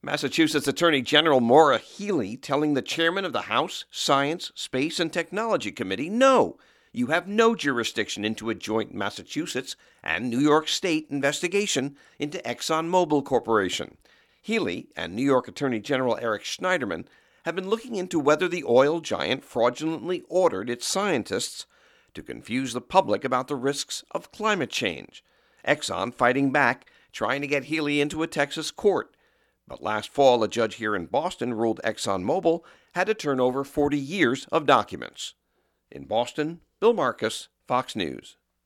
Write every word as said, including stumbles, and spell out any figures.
Massachusetts Attorney General Maura Healey telling the chairman of the House Science, Space, and Technology Committee, no, you have no jurisdiction into a joint Massachusetts and New York State investigation into ExxonMobil Corporation. Healey and New York Attorney General Eric Schneiderman have been looking into whether the oil giant fraudulently ordered its scientists to confuse the public about the risks of climate change. Exxon fighting back, trying to get Healey into a Texas court. But last fall, a judge here in Boston ruled ExxonMobil had to turn over forty years of documents. In Boston, Bill Marcus, Fox News.